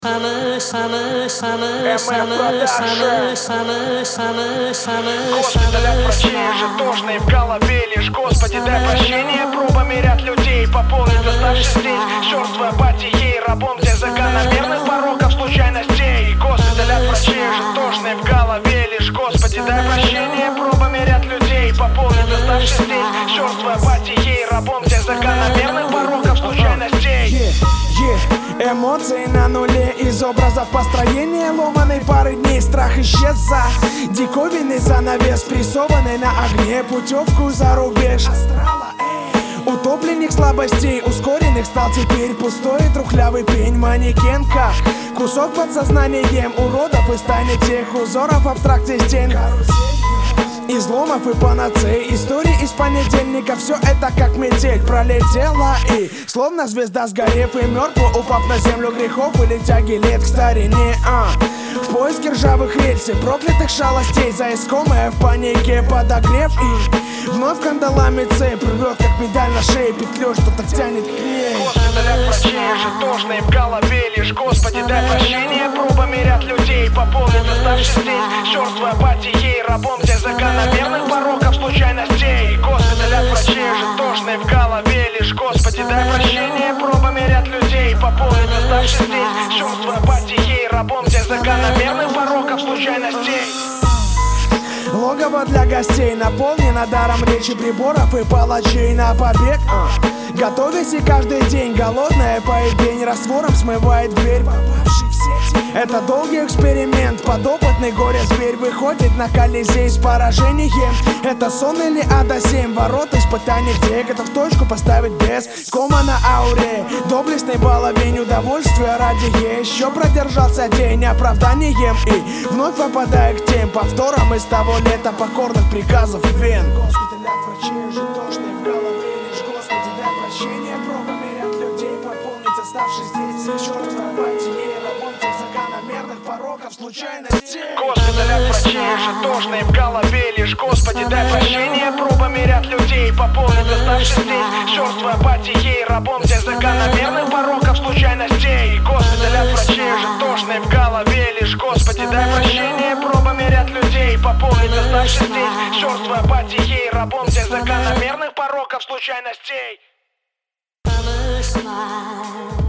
Госпиталя врачей же тошный в голове. Лишь Господи дай прощение. Пробами ряд людей пополнит оставшись здесь черствой апатией, рабом для закономерных пороков случайностей. Госпиталя врачей же тошный в голове. Лишь Господи дай прощение. Пробами ряд людей пополнит оставшись здесь черствой апатией, рабом для закономерных пороков случайностей. Эмоции на нуле, из образов построения ломаной пары дней страх исчез за диковинный занавес, прессованный на огне путевку за рубеж. Утопленник слабостей ускоренных стал теперь пустой трухлявый пень, манекенка, кусок подсознанием уродов и стане тех узоров абстракций стен, изломов и панацей, истории из понедельника. Все это как метель пролетела и, словно звезда сгорев и мертво упав на землю грехов или тяги лет к старине, в поиске ржавых рельс и проклятых шалостей, за искомое в панике подогрев и вновь кандалами цепь рвет, как педаль на шее петлю, что-то тянет к ней. Госпиталя врачей же тошный в голове. Лишь Господи дай прощение. Пробами ряд людей пополнит оставшись здесь черствой апатией, рабом для закономерных пороков случайностей. Госпиталя врачей же тошный в голове. Лишь Господи дай прощение. Пробами ряд людей пополнит оставшись здесь черствой апатией, рабом для закономерных пороков случайностей. Логово для гостей наполнено даром речи, приборов и палачей на побег. Готовясь и каждый день голодная поедень раствором смывает дверь, попавший в сеть. Это долгий эксперимент, подопытный горе-зверь выходит на Колизей с поражением. Это сон или ада 7 ворот испытаний, где готов точку поставить без кома на ауре. Доблестный баловень удовольствия ради еще продержался день оправданием и вновь попадая к тем повторам из того лета покорных приказов вен. Госпиталя врачей же тошный в голове. Лишь Господи дай прощение. Пробами ряд людей пополнить оставшись здесь черствой апатией, рабом тех закономерных пороков случайностей. Госпиталя врачей же тошный в голове. Лишь Господи дай прощение. Пробами ряд людей пополнит оставшись здесь черствой апатией, рабом тех закономерных пороков случайностей. Госпиталя врачей же тошный в голове. Лишь Господи дай прощение. Пробами ряд людей пополнит оставшись здесь черствой апатией, рабом тех закономерных пороков случайностей.